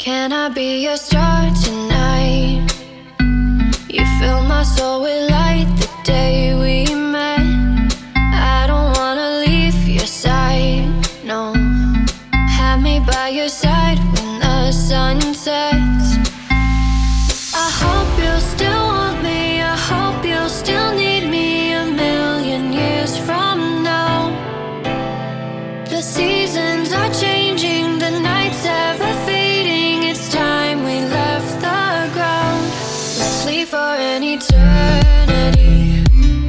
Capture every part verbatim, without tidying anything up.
Can I be your star tonight? You fill my soul with light the day we met. I don't wanna leave your side, no. Have me by your side when the sun sets. I hope you'll still want me. I hope you'll still need me a million years from now. The seasons are changing, the nights ever fading. It's time we left the ground. Let's leave for an eternity.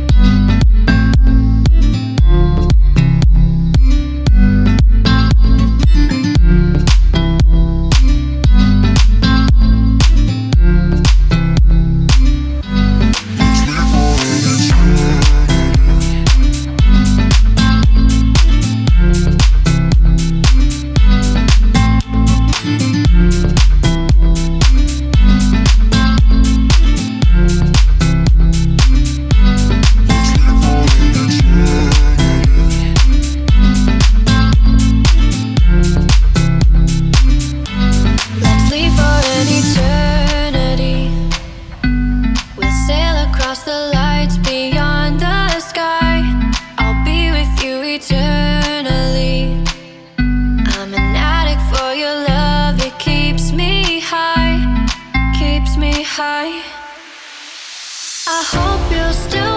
Across the lights beyond the sky, I'll be with you eternally. I'm an addict for your love, it keeps me high, keeps me high. I hope you'll still